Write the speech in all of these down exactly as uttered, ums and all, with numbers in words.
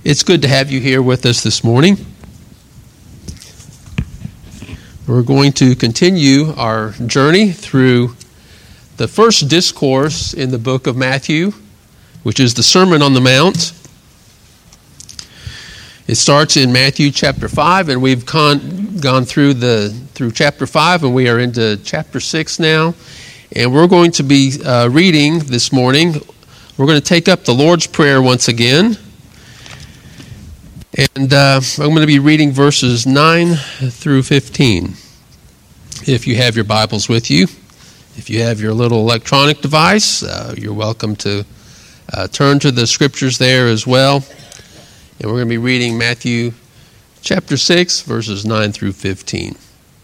It's good to have you here with us this morning. We're going to continue our journey through the first discourse in the book of Matthew, which is the Sermon on the Mount. It starts in Matthew chapter five, and we've con- gone through the through chapter five, and we are into chapter six now. And we're going to be uh, reading this morning. We're going to take up the Lord's Prayer once again. And uh, I'm going to be reading verses nine through fifteen. If you have your Bibles with you, if you have your little electronic device, uh, you're welcome to uh, turn to the scriptures there as well. And we're going to be reading Matthew chapter six, verses nine through fifteen.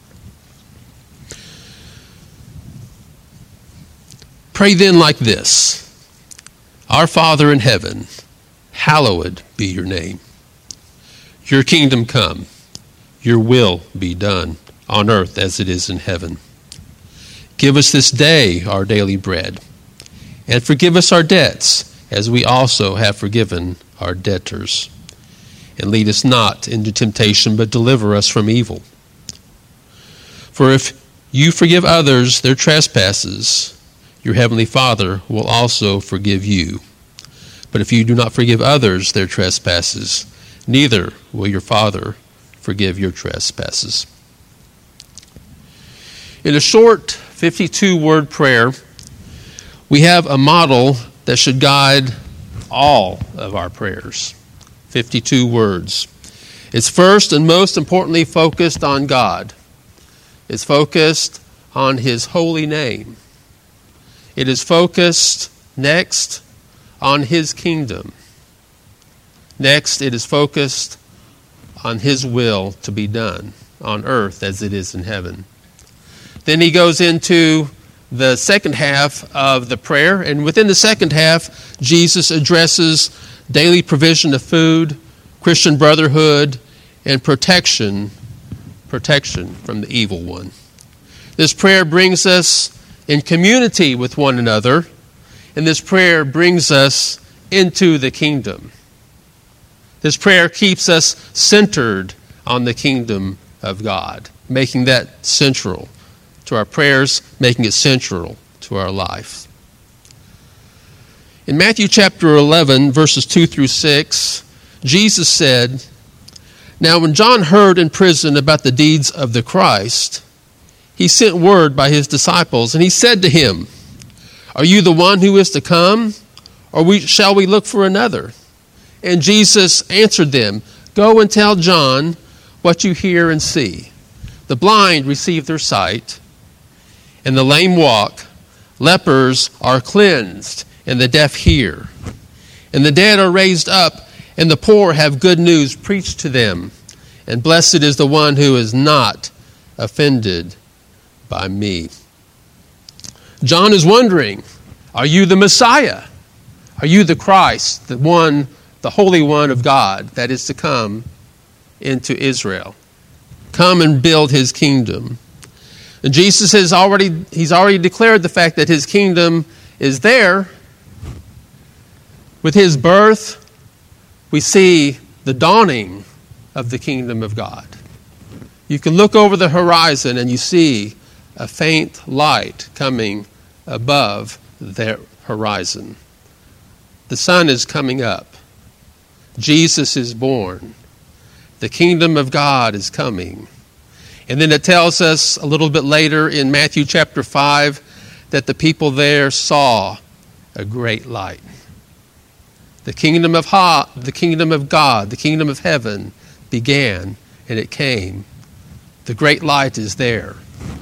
Pray then like this: Our Father in heaven, hallowed be your name. Your kingdom come, your will be done on earth as it is in heaven. Give us this day our daily bread, and forgive us our debts as we also have forgiven our debtors. And lead us not into temptation, but deliver us from evil. For if you forgive others their trespasses, your heavenly Father will also forgive you. But if you do not forgive others their trespasses, neither will your Father forgive your trespasses. In a short fifty-two word prayer, we have a model that should guide all of our prayers. fifty-two words. It's first and most importantly focused on God. It's focused on His holy name. It is focused next on His kingdom. Next, it is focused on His will to be done on earth as it is in heaven. Then he goes into the second half of the prayer, and within the second half, Jesus addresses daily provision of food, Christian brotherhood, and protection, protection from the evil one. This prayer brings us in community with one another, and this prayer brings us into the kingdom. This prayer keeps us centered on the kingdom of God, making that central to our prayers, making it central to our life. In Matthew chapter eleven, verses two through six, Jesus said, Now when John heard in prison about the deeds of the Christ, he sent word by his disciples, and he said to him, Are you the one who is to come, or we, shall we look for another? And Jesus answered them, Go and tell John what you hear and see. The blind receive their sight, and the lame walk. Lepers are cleansed, and the deaf hear. And the dead are raised up, and the poor have good news preached to them. And blessed is the one who is not offended by me. John is wondering, are you the Messiah? Are you the Christ, the one, the Holy One of God that is to come into Israel? Come and build His kingdom. And Jesus has already, He's already declared the fact that His kingdom is there. With His birth, we see the dawning of the kingdom of God. You can look over the horizon and you see a faint light coming above the horizon. The sun is coming up. Jesus is born. The kingdom of God is coming. And then it tells us a little bit later in Matthew chapter five that the people there saw a great light. The kingdom of ha- the kingdom of God, the kingdom of heaven began, and it came. The great light is there.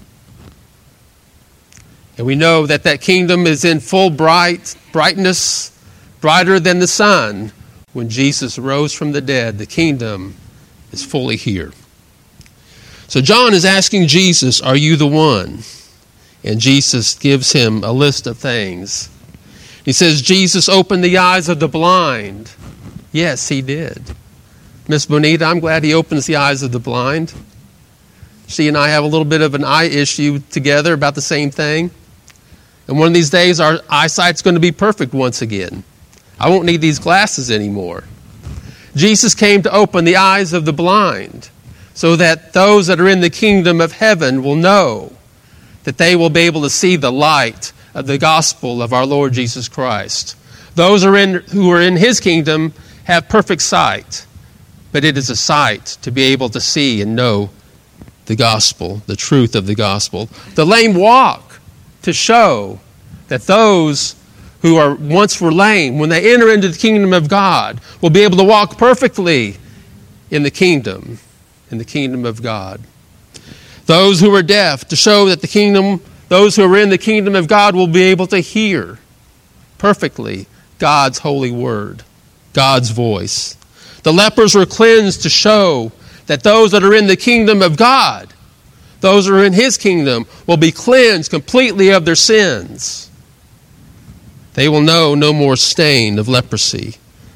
And we know that that kingdom is in full bright brightness, brighter than the sun. When Jesus rose from the dead, the kingdom is fully here. So John is asking Jesus, are you the one? And Jesus gives him a list of things. He says, Jesus opened the eyes of the blind. Yes, He did. Miss Bonita, I'm glad He opens the eyes of the blind. She and I have a little bit of an eye issue together about the same thing. And one of these days, our eyesight's going to be perfect once again. I won't need these glasses anymore. Jesus came to open the eyes of the blind so that those that are in the kingdom of heaven will know that they will be able to see the light of the gospel of our Lord Jesus Christ. Those are in, who are in his kingdom have perfect sight, but it is a sight to be able to see and know the gospel, the truth of the gospel. The lame walk to show that those who are once were lame, when they enter into the kingdom of God, will be able to walk perfectly in the kingdom, in the kingdom of God. Those who are deaf to show that the kingdom, those who are in the kingdom of God will be able to hear perfectly God's holy word, God's voice. The lepers were cleansed to show that those that are in the kingdom of God, those who are in his kingdom, will be cleansed completely of their sins. They will know no more stain of leprosy.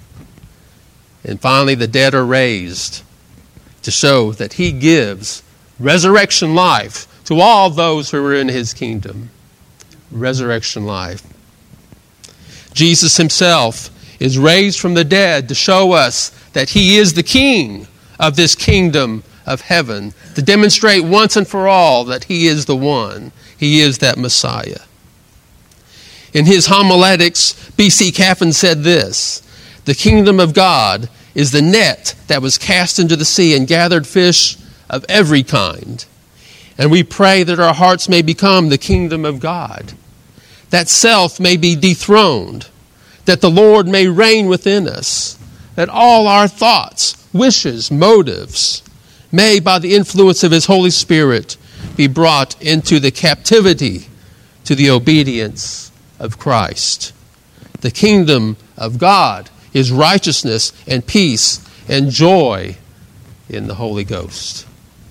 And finally, the dead are raised to show that he gives resurrection life to all those who are in his kingdom. Resurrection life. Jesus himself is raised from the dead to show us that he is the king of this kingdom of heaven, to demonstrate once and for all that he is the one. He is that Messiah. In his homiletics, B C Caffin said this: "The kingdom of God is the net that was cast into the sea and gathered fish of every kind. And we pray that our hearts may become the kingdom of God, that self may be dethroned, that the Lord may reign within us, that all our thoughts, wishes, motives may, by the influence of his Holy Spirit, be brought into the captivity to the obedience of Christ. The kingdom of God is righteousness and peace and joy in the Holy Ghost."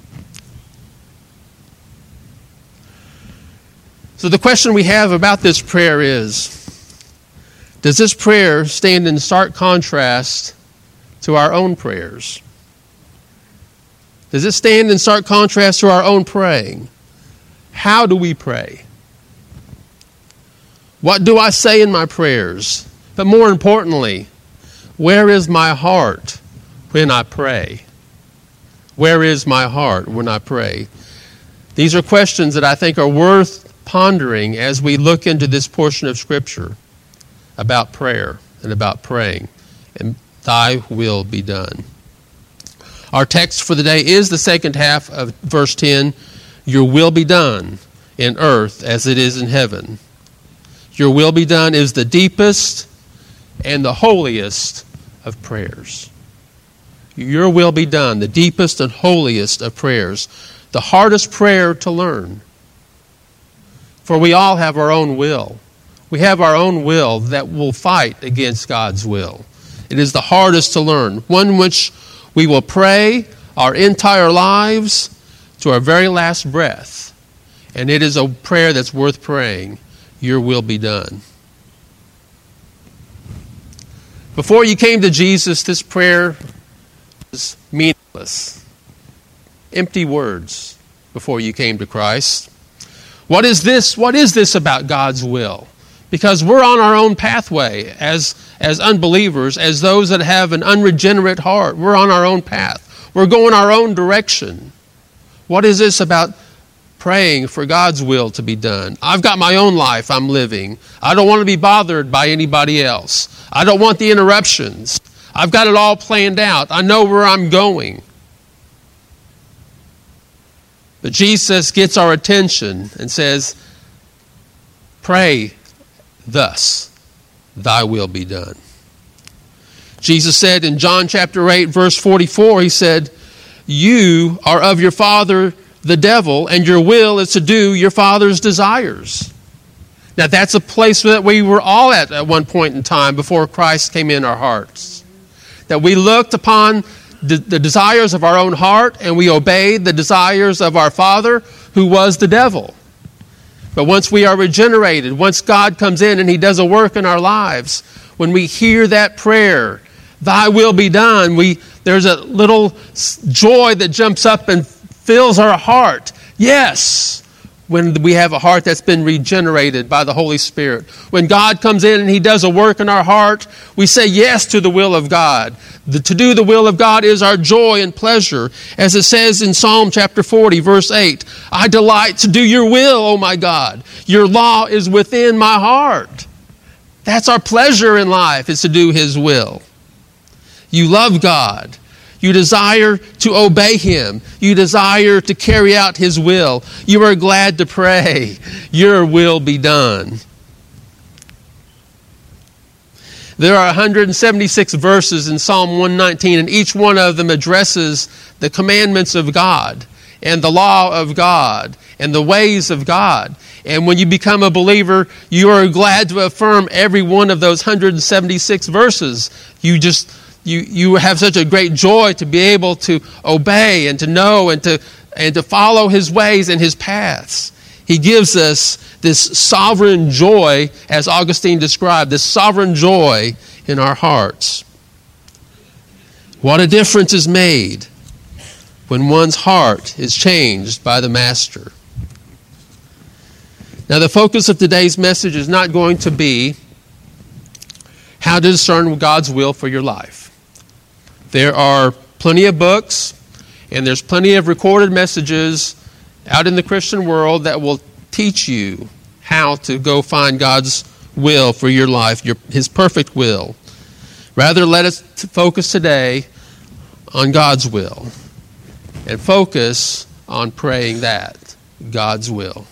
So the question we have about this prayer is, does this prayer stand in stark contrast to our own prayers? Does it stand in stark contrast to our own praying? How do we pray? What do I say in my prayers? But more importantly, where is my heart when I pray? Where is my heart when I pray? These are questions that I think are worth pondering as we look into this portion of Scripture about prayer and about praying. And thy will be done. Our text for the day is the second half of verse ten. Your will be done in earth as it is in heaven. Your will be done is the deepest and the holiest of prayers. Your will be done, the deepest and holiest of prayers. The hardest prayer to learn. For we all have our own will. We have our own will that will fight against God's will. It is the hardest to learn, one which we will pray our entire lives to our very last breath. And it is a prayer that's worth praying. Your will be done. Before you came to Jesus, this prayer was meaningless. Empty words before you came to Christ. What is this? What is this about God's will? Because we're on our own pathway as, as unbelievers, as those that have an unregenerate heart. We're on our own path. We're going our own direction. What is this about praying for God's will to be done? I've got my own life I'm living. I don't want to be bothered by anybody else. I don't want the interruptions. I've got it all planned out. I know where I'm going. But Jesus gets our attention and says, pray thus, thy will be done. Jesus said in John chapter eight, verse forty-four, he said, you are of your father the devil, and your will is to do your father's desires. Now that's a place that we were all at at one point in time before Christ came in our hearts. That we looked upon the, the desires of our own heart and we obeyed the desires of our father, who was the devil. But once we are regenerated, once God comes in and he does a work in our lives, when we hear that prayer, thy will be done, we there's a little joy that jumps up and fills our heart. Yes, when we have a heart that's been regenerated by the Holy Spirit. When God comes in and He does a work in our heart, we say yes to the will of God. The, to do the will of God is our joy and pleasure. As it says in Psalm chapter forty, verse eight, I delight to do your will, O my God. Your law is within my heart. That's our pleasure in life, is to do His will. You love God. You desire to obey Him. You desire to carry out His will. You are glad to pray, your will be done. There are one hundred seventy-six verses in Psalm one nineteen, and each one of them addresses the commandments of God and the law of God and the ways of God. And when you become a believer, you are glad to affirm every one of those one hundred seventy-six verses. You just You you have such a great joy to be able to obey and to know and to and to follow His ways and His paths. He gives us this sovereign joy, as Augustine described, this sovereign joy in our hearts. What a difference is made when one's heart is changed by the Master. Now, the focus of today's message is not going to be how to discern God's will for your life. There are plenty of books, and there's plenty of recorded messages out in the Christian world that will teach you how to go find God's will for your life, your, His perfect will. Rather, let us focus today on God's will and focus on praying that, God's will.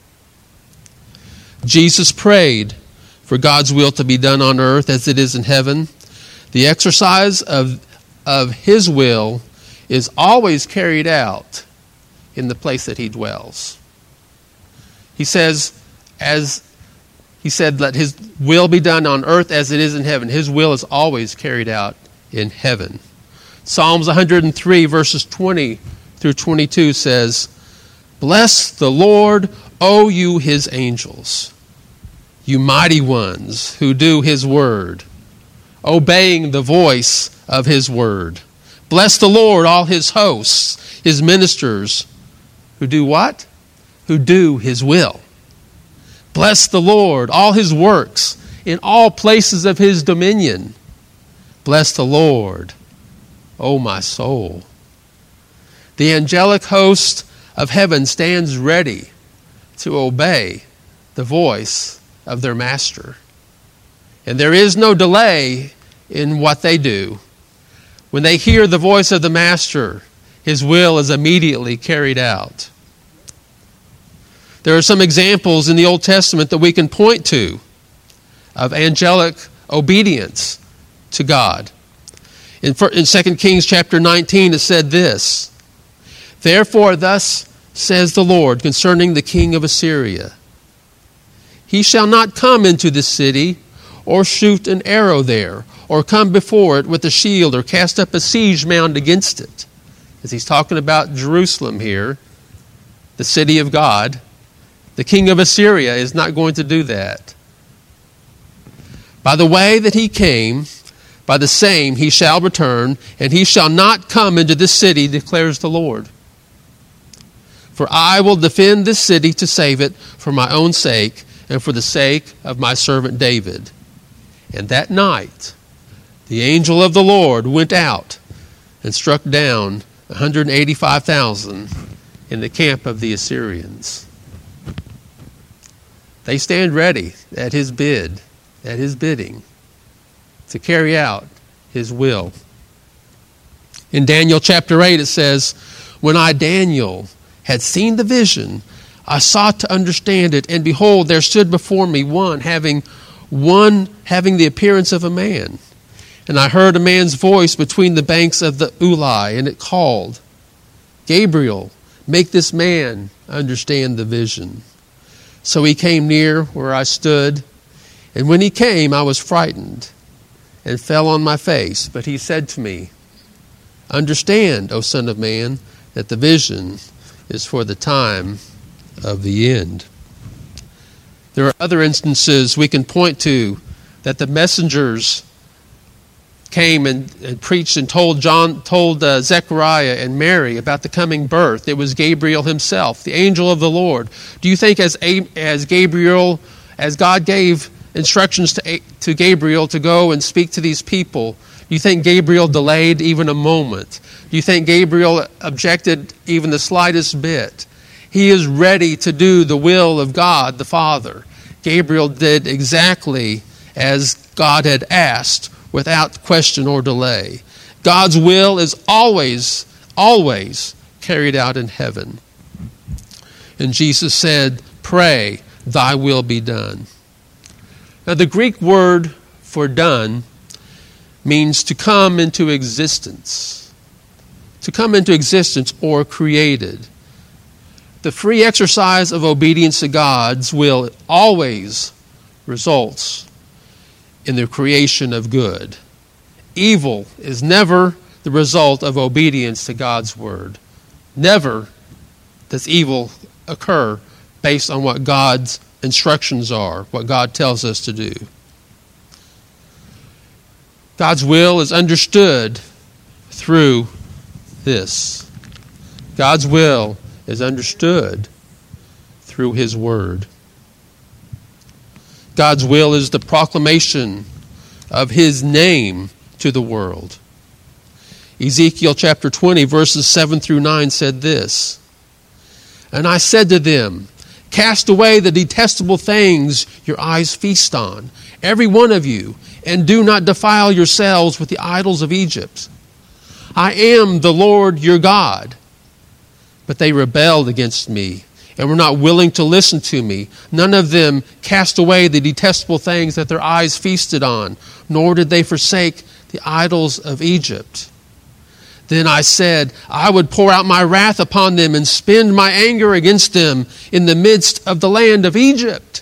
Jesus prayed for God's will to be done on earth as it is in heaven. The exercise of of His will is always carried out in the place that He dwells. He says, as He said, let His will be done on earth as it is in heaven. His will is always carried out in heaven. Psalms one hundred three, verses twenty through twenty-two says, Bless the Lord, O you His angels, you mighty ones who do His word, obeying the voice of His word. Bless the Lord, all His hosts, His ministers, who do what? Who do His will. Bless the Lord, all His works, in all places of His dominion. Bless the Lord, O my soul. The angelic host of heaven stands ready to obey the voice of their Master. And there is no delay in what they do. When they hear the voice of the Master, His will is immediately carried out. There are some examples in the Old Testament that we can point to of angelic obedience to God. In, in Second Kings chapter nineteen, it said this, Therefore thus says the Lord concerning the king of Assyria, He shall not come into the city, or shoot an arrow there, or come before it with a shield, or cast up a siege mound against it. As he's talking about Jerusalem here, the city of God, the king of Assyria is not going to do that. By the way that he came, by the same he shall return, and he shall not come into this city, declares the Lord. For I will defend this city to save it for my own sake, and for the sake of my servant David. And that night, the angel of the Lord went out and struck down one hundred eighty-five thousand in the camp of the Assyrians. They stand ready at His bid, at His bidding, to carry out His will. In Daniel chapter eight it says, When I, Daniel, had seen the vision, I sought to understand it, and behold, there stood before me one having one having the appearance of a man. And I heard a man's voice between the banks of the Ulai, and it called, Gabriel, make this man understand the vision. So he came near where I stood, and when he came, I was frightened and fell on my face. But he said to me, Understand, O Son of Man, that the vision is for the time of the end. There are other instances we can point to that the messengers came and, and preached and told John, told uh, Zechariah and Mary about the coming birth, it was Gabriel himself, the angel of the Lord. Do you think as as Gabriel, as God gave instructions to to Gabriel to go and speak to these people, do you think Gabriel delayed even a moment? Do you think Gabriel objected even the slightest bit? He is ready to do the will of God the Father. Gabriel did exactly as God had asked, without question or delay. God's will is always, always carried out in heaven. And Jesus said, "Pray, thy will be done." Now the Greek word for done means to come into existence. To come into existence or created. The free exercise of obedience to God's will always results in the creation of good. Evil is never the result of obedience to God's word. Never does evil occur based on what God's instructions are, what God tells us to do. God's will is understood through this. God's will is understood through His word. God's will is the proclamation of His name to the world. Ezekiel chapter twenty, verses seven through nine said this, "And I said to them, cast away the detestable things your eyes feast on, every one of you, and do not defile yourselves with the idols of Egypt. I am the Lord your God." But they rebelled against me and were not willing to listen to me. None of them cast away the detestable things that their eyes feasted on, nor did they forsake the idols of Egypt. Then I said, I would pour out my wrath upon them and spend my anger against them in the midst of the land of Egypt.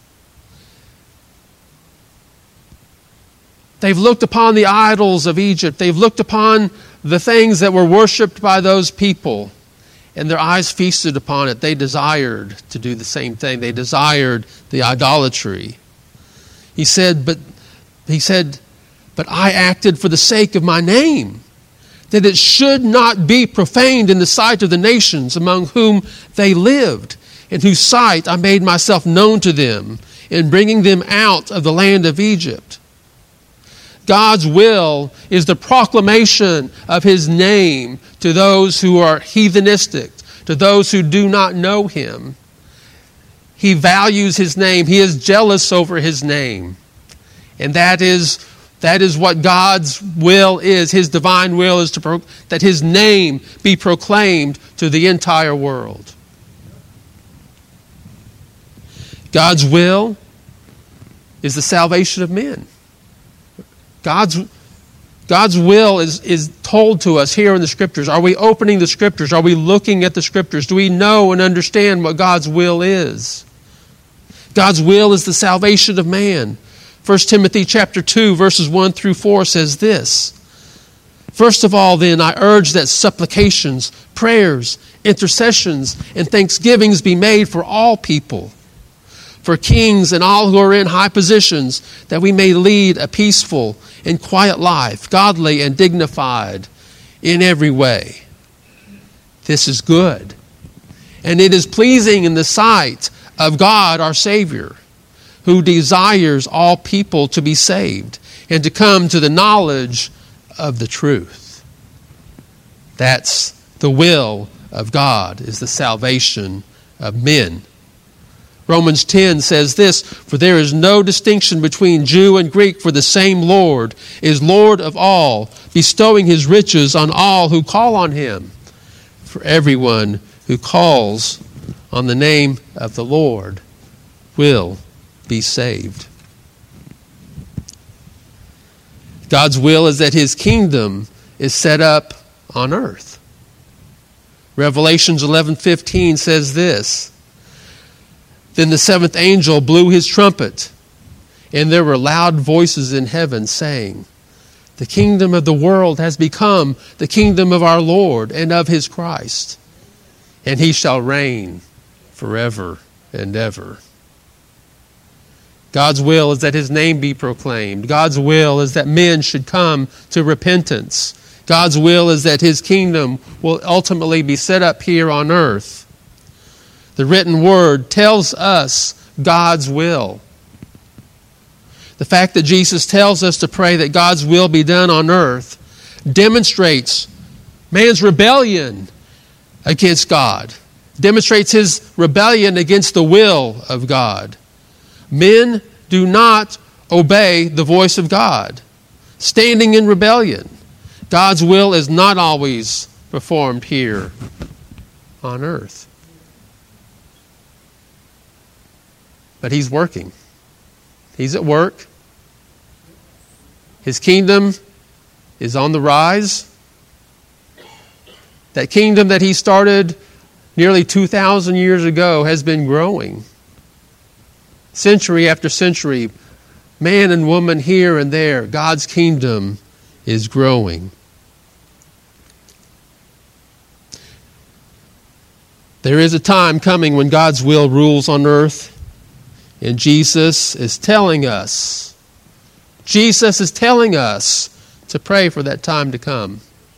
They've looked upon the idols of Egypt. They've looked upon the things that were worshipped by those people, and their eyes feasted upon it. They desired to do the same thing. They desired the idolatry. He said, but he said, but I acted for the sake of my name, that it should not be profaned in the sight of the nations among whom they lived, in whose sight I made myself known to them in bringing them out of the land of Egypt. God's will is the proclamation of His name to those who are heathenistic, to those who do not know Him. He values His name. He is jealous over His name. And that is, that is what God's will is. His divine will is to pro- that His name be proclaimed to the entire world. God's will is the salvation of men. God's, God's will is, is told to us here in the Scriptures. Are we opening the Scriptures? Are we looking at the Scriptures? Do we know and understand what God's will is? God's will is the salvation of man. First Timothy chapter two, verses one through four says this, "First of all, then, I urge that supplications, prayers, intercessions, and thanksgivings be made for all people, for kings and all who are in high positions, that we may lead a peaceful and quiet life, godly and dignified in every way. This is good, and it is pleasing in the sight of God our Savior, who desires all people to be saved and to come to the knowledge of the truth." That's the will of God, is the salvation of men. Romans ten says this, "For there is no distinction between Jew and Greek, for the same Lord is Lord of all, bestowing His riches on all who call on Him. For everyone who calls on the name of the Lord will be saved." God's will is that His kingdom is set up on earth. Revelations eleven fifteen says this, "Then the seventh angel blew his trumpet, and there were loud voices in heaven saying, The kingdom of the world has become the kingdom of our Lord and of His Christ, and He shall reign forever and ever." God's will is that his name be proclaimed. God's will is that men should come to repentance. God's will is that his kingdom will ultimately be set up here on earth. The written word tells us God's will. The fact that Jesus tells us to pray that God's will be done on earth demonstrates man's rebellion against God, demonstrates his rebellion against the will of God. Men do not obey the voice of God, standing in rebellion. God's will is not always performed here on earth. But he's working. He's at work. His kingdom is on the rise. That kingdom that he started nearly two thousand years ago has been growing. Century after century, man and woman here and there, God's kingdom is growing. There is a time coming when God's will rules on earth, and Jesus is telling us, Jesus is telling us to pray for that time to come.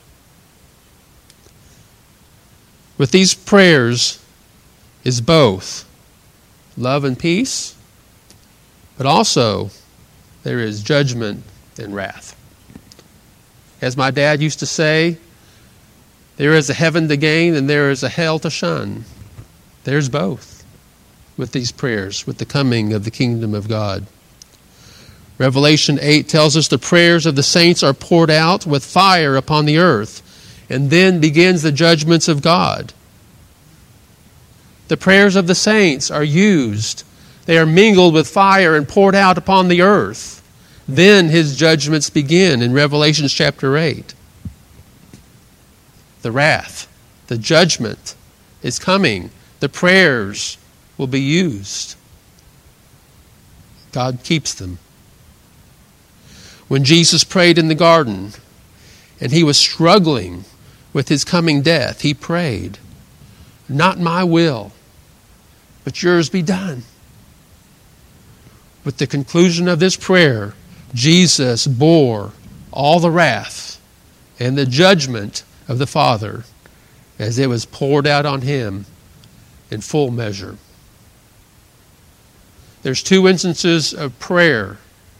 With these prayers is both love and peace, but also there is judgment and wrath. As my dad used to say, there is a heaven to gain and there is a hell to shun. There's both with these prayers, with the coming of the kingdom of God. Revelation eight tells us the prayers of the saints are poured out with fire upon the earth, and then begins the judgments of God. The prayers of the saints are used. They are mingled with fire and poured out upon the earth. Then his judgments begin in Revelation chapter eight. The wrath, the judgment is coming. The prayers will be used. God keeps them. When Jesus prayed in the garden and he was struggling with his coming death, he prayed, "Not my will, but yours be done." With the conclusion of this prayer, Jesus bore all the wrath and the judgment of the Father as it was poured out on him in full measure. There's two instances of prayer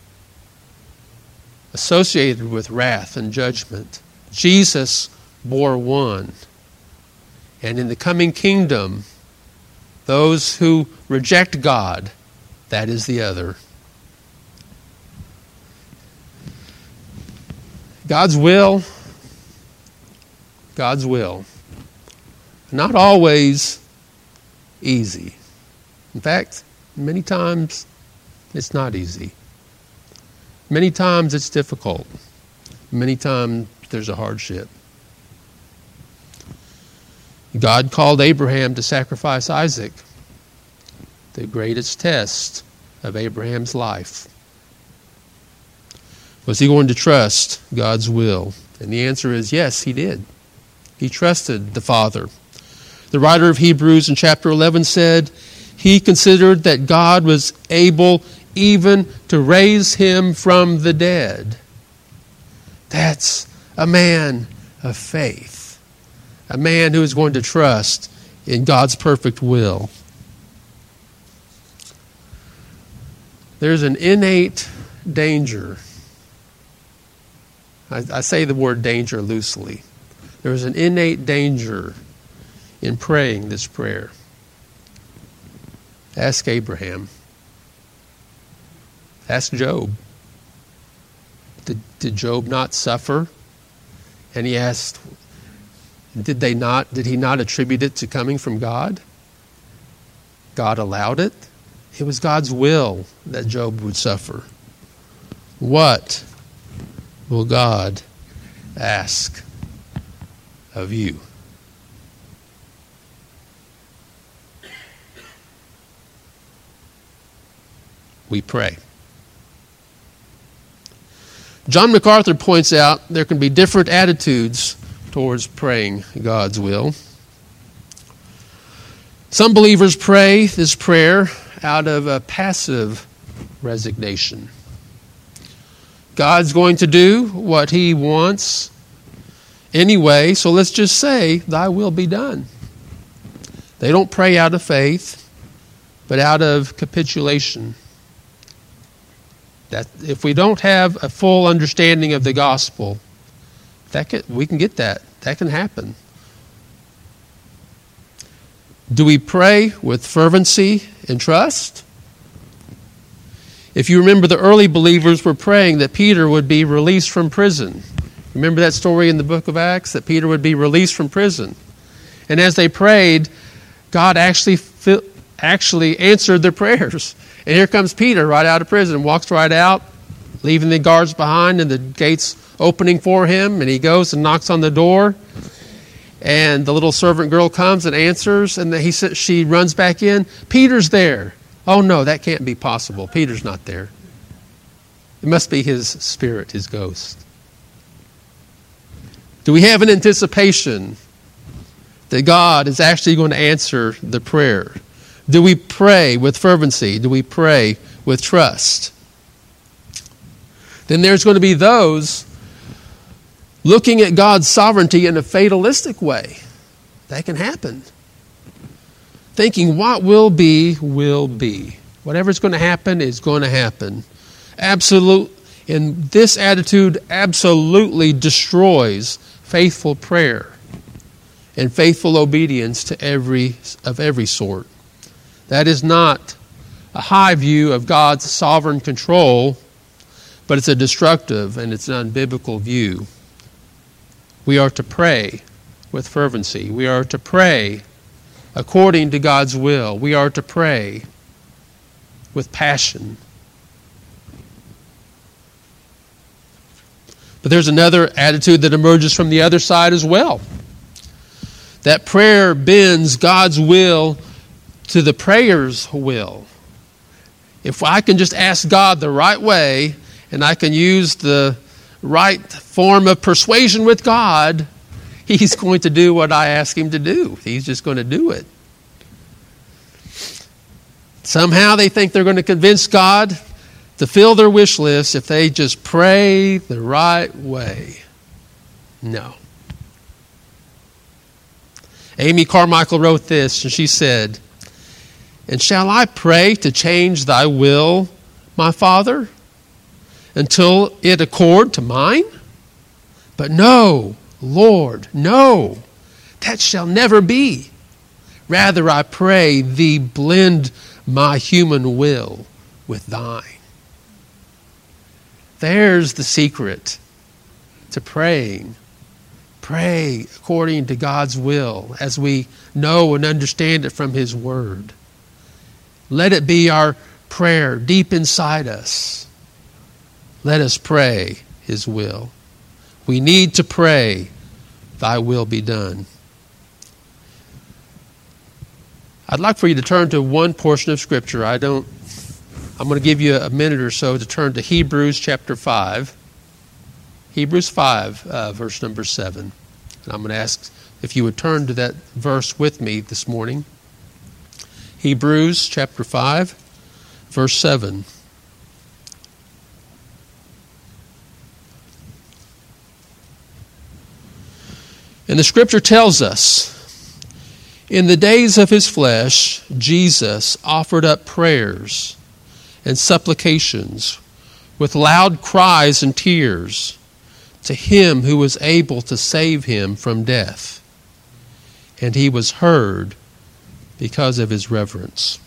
associated with wrath and judgment. Jesus bore one. And in the coming kingdom, those who reject God, that is the other. God's will, God's will, not always easy. In fact, many times it's not easy. Many times it's difficult. Many times there's a hardship. God called Abraham to sacrifice Isaac, the greatest test of Abraham's life. Was he going to trust God's will? And the answer is yes, he did. He trusted the Father. The writer of Hebrews in chapter eleven said, he considered that God was able even to raise him from the dead. That's a man of faith. A man who is going to trust in God's perfect will. There's an innate danger. I, I say the word danger loosely. There's an innate danger in praying this prayer. Ask Abraham. Ask Job. Did, did Job not suffer? And he asked, did they not, did he not attribute it to coming from God? God allowed it. It was God's will that Job would suffer. What will God ask of you? We pray. John MacArthur points out there can be different attitudes towards praying God's will. Some believers pray this prayer out of a passive resignation. God's going to do what he wants anyway, so let's just say, thy will be done. They don't pray out of faith, but out of capitulation. That if we don't have a full understanding of the gospel, that can, we can get that. That can happen. Do we pray with fervency and trust? If you remember, the early believers were praying that Peter would be released from prison. Remember that story in the book of Acts, that Peter would be released from prison. And as they prayed, God actually actually answered their prayers. And here comes Peter right out of prison, walks right out, leaving the guards behind and the gates opening for him. And he goes and knocks on the door. And the little servant girl comes and answers. And he she runs back in. Peter's there. Oh no, that can't be possible. Peter's not there. It must be his spirit, his ghost. Do we have an anticipation that God is actually going to answer the prayer? Do we pray with fervency? Do we pray with trust? Then there's going to be those looking at God's sovereignty in a fatalistic way. That can happen. Thinking what will be, will be. Whatever's going to happen is going to happen. Absolute, and this attitude absolutely destroys faithful prayer and faithful obedience to every of every sort. That is not a high view of God's sovereign control, but it's a destructive and it's an unbiblical view. We are to pray with fervency. We are to pray according to God's will. We are to pray with passion. But there's another attitude that emerges from the other side as well. That prayer bends God's will to the prayer's will. If I can just ask God the right way, and I can use the right form of persuasion with God, He's going to do what I ask Him to do. He's just going to do it. Somehow they think they're going to convince God to fill their wish list if they just pray the right way. No. Amy Carmichael wrote this, and she said, "And shall I pray to change thy will, my Father, until it accord to mine? But no, Lord, no, that shall never be. Rather, I pray thee blend my human will with thine." There's the secret to praying. Pray according to God's will as we know and understand it from His Word. Let it be our prayer deep inside us. Let us pray His will. We need to pray, thy will be done. I'd like for you to turn to one portion of Scripture. I don't, I'm going to give you a minute or so to turn to Hebrews chapter five. Hebrews five, uh, verse number seven. And I'm going to ask if you would turn to that verse with me this morning. Hebrews chapter five, verse seven. And the Scripture tells us, in the days of His flesh, Jesus offered up prayers and supplications with loud cries and tears to Him who was able to save Him from death. And He was heard because of His reverence.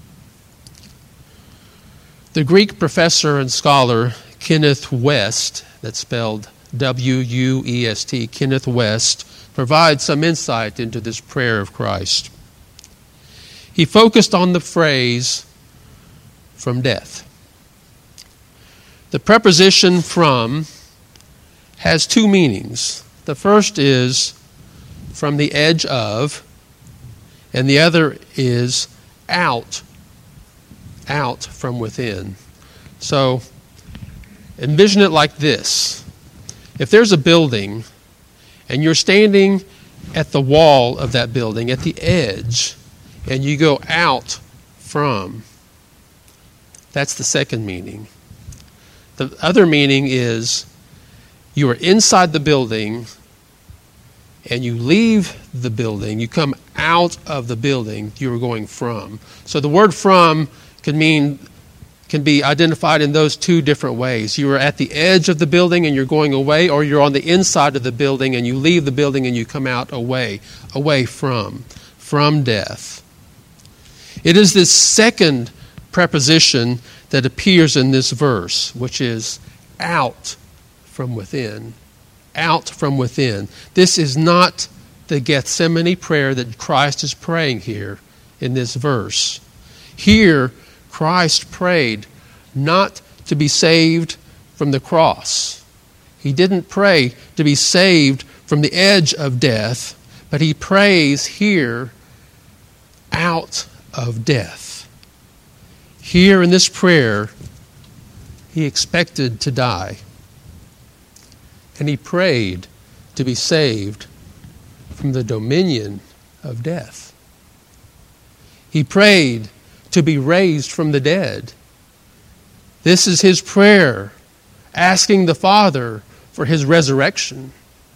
The Greek professor and scholar Kenneth West, that's spelled W U E S T, Kenneth West, provides some insight into this prayer of Christ. He focused on the phrase, from death. The preposition from has two meanings. The first is from the edge of, and the other is out, out from within. So envision it like this. If there's a building and you're standing at the wall of that building, at the edge, and you go out from, That's the second meaning. The other meaning is you are inside the building and you leave the building. You come out of the building you are going from. So the word from can mean can be identified in those two different ways. You are at the edge of the building and you're going away, or you're on the inside of the building and you leave the building and you come out away, away from, from death. It is this second preposition that appears in this verse, which is out from within. Out from within. This is not the Gethsemane prayer that Christ is praying here in this verse. Here, Christ prayed not to be saved from the cross. He didn't pray to be saved from the edge of death, but he prays here out of death. Here in this prayer, he expected to die. And he prayed to be saved from the dominion of death. He prayed to be raised from the dead. This is his prayer, asking the Father for his resurrection.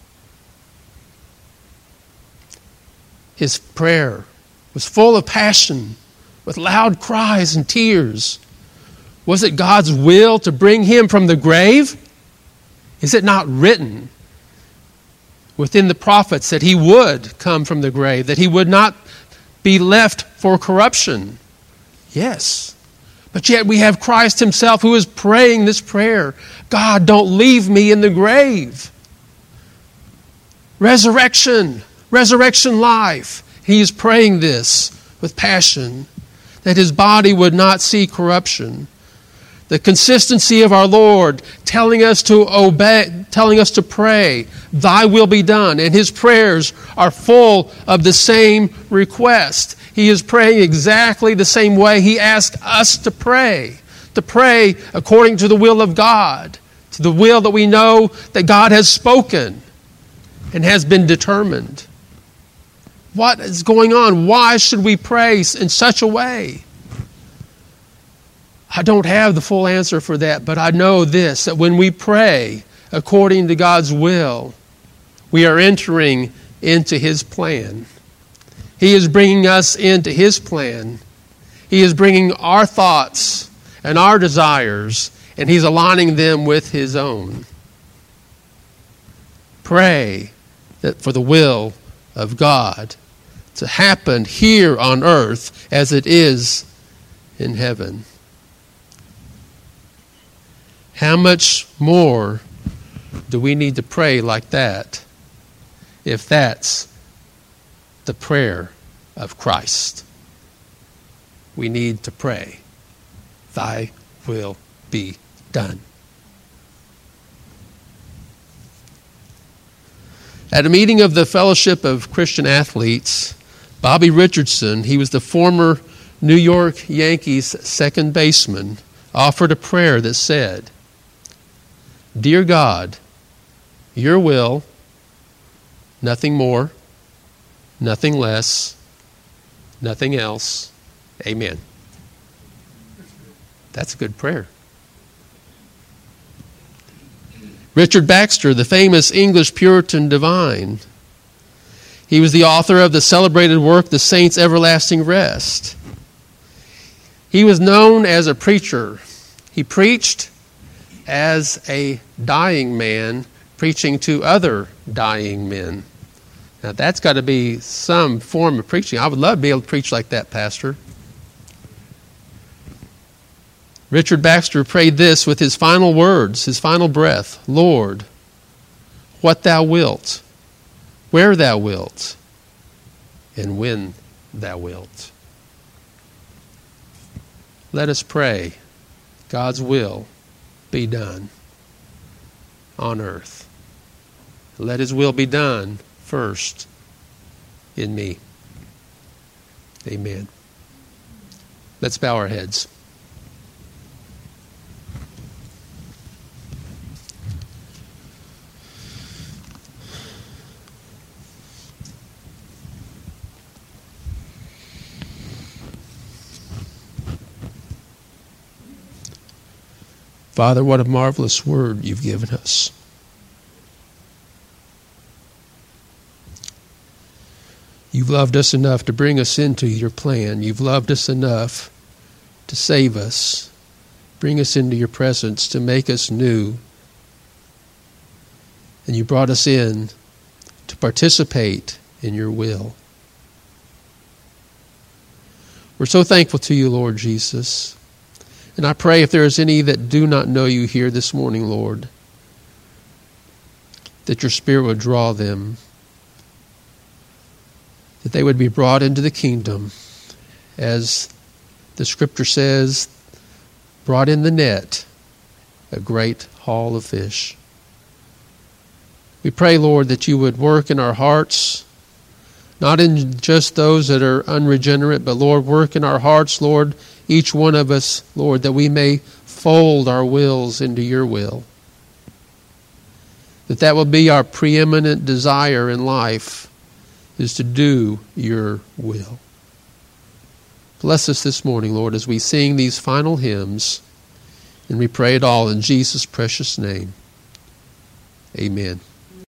His prayer was full of passion, with loud cries and tears. Was it God's will to bring him from the grave? Is it not written within the prophets that he would come from the grave, that he would not be left for corruption? Yes. But yet we have Christ himself who is praying this prayer. God, don't leave me in the grave. Resurrection, resurrection life. He is praying this with passion, that his body would not see corruption. The consistency of our Lord telling us to obey, telling us to pray, thy will be done. And his prayers are full of the same request. He is praying exactly the same way he asked us to pray. To pray according to the will of God. To the will that we know that God has spoken and has been determined. What is going on? Why should we pray in such a way? I don't have the full answer for that, but I know this, that when we pray according to God's will, we are entering into his plan. He is bringing us into his plan. He is bringing our thoughts and our desires, and he's aligning them with his own. Pray that for the will of God to happen here on earth as it is in heaven. How much more do we need to pray like that if that's the prayer of Christ? We need to pray, thy will be done. At a meeting of the Fellowship of Christian Athletes, Bobby Richardson, he was the former New York Yankees second baseman, offered a prayer that said, Dear God, your will, nothing more, nothing less, nothing else. Amen. That's a good prayer. Richard Baxter, the famous English Puritan divine, he was the author of the celebrated work, The Saints' Everlasting Rest. He was known as a preacher. He preached as a dying man, preaching to other dying men. Now that's got to be some form of preaching. I would love to be able to preach like that, Pastor. Richard Baxter prayed this with his final words, his final breath. Lord, what thou wilt, where thou wilt, and when thou wilt. Let us pray God's will be done on earth. Let his will be done first in me. Amen. Let's bow our heads. Father, what a marvelous word you've given us. You've loved us enough to bring us into your plan. You've loved us enough to save us, bring us into your presence, to make us new. And you brought us in to participate in your will. We're so thankful to you, Lord Jesus. And I pray if there is any that do not know you here this morning, Lord, that your Spirit would draw them, that they would be brought into the kingdom, as the Scripture says, brought in the net, a great haul of fish. We pray, Lord, that you would work in our hearts, not in just those that are unregenerate, but, Lord, work in our hearts, Lord, each one of us, Lord, that we may fold our wills into your will. That that will be our preeminent desire in life, is to do your will. Bless us this morning, Lord, as we sing these final hymns, and we pray it all in Jesus' precious name. Amen.